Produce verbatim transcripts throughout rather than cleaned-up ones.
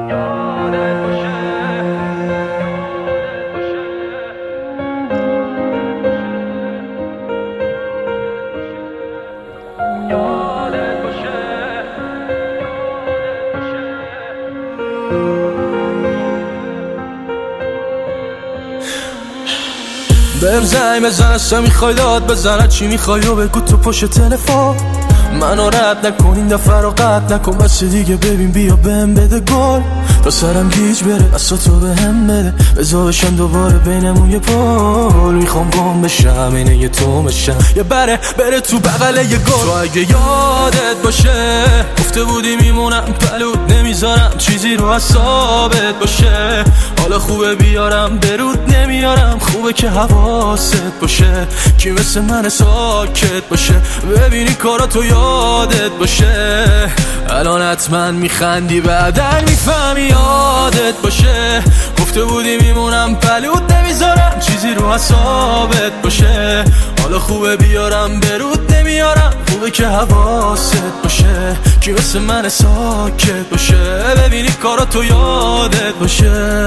بهم زنگ بزن اصلا میخوای داد بزنه چی میخوای و بگو تو پشت تلفن منو رد نکن این دفعه رو قطع نکن بس دیگه ببین بیا بهم بده گل تا سرم گیج بره اصلا تو بهم بده بزا بشم دوباره بینمون یه پول میخوام گم بشم اینه یه تو بشم یه بره بره تو بغله یه گل تو اگه یادت باشه گفته بودی میمونم پلوت نمیذارم چیزی رو حسابت باشه حالا خوبه بیارم برود نمیارم خوبه که حواست باشه کی مثل من ساکت باشه ببینی کاراتو یادت باشه الان حتما میخندی بعدن میفهمی یادت باشه گفته بودی میمونم پلوت نمیذارم چیزی رو حسابت باشه حالا خوبه بیارم برود نمیارم خوبه که حواست باشه کی مثل من ساکت باشه ببینی کاراتو یادت باشه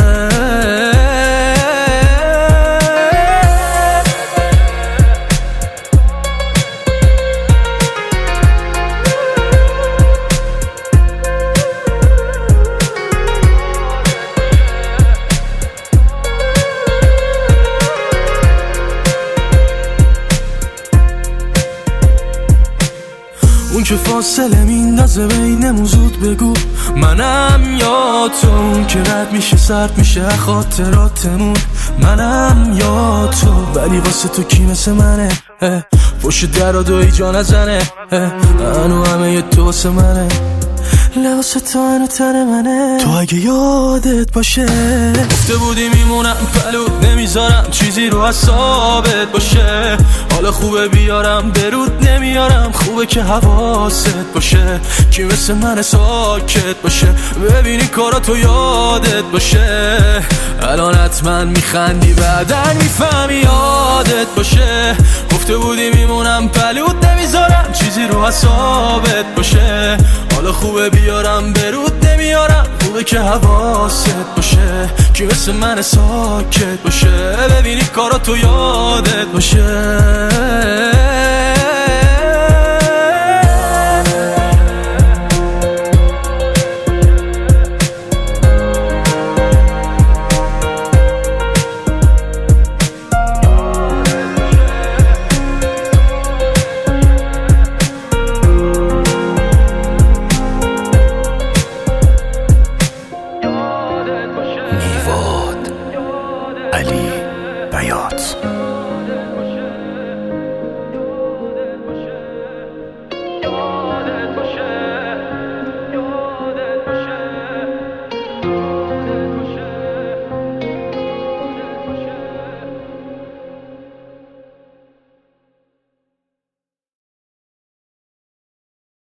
اون که فاصله میندازه بینمون زود بگو منم یا تو اون که رد میشه سرد میشه خاطراتمون منم یا تو ولی واسه تو کی مثل منه پشت در و دوی جا نزنه هنو همه یه تو واسه منه لباس تو هنو تر منه تو اگه یادت باشه گفته بودی میمونم پلوت نمیذارم چیزی رو حسابت باشه حالا خوبه بیارم برود نمیارم خوبه که حواست باشه کی مثل من ساکت باشه ببینی کاراتو یادت باشه الان حتما میخندی بعدن میفهمی یادت باشه گفته بودی میمونم پلوت نمیذارم چیزی رو حسابت باشه حالا خوبه بیارم برود نمیارم خوبه که حواست باشه کی مثل من ساکت باشه ببینی کاراتو یادت باشه علی بیات.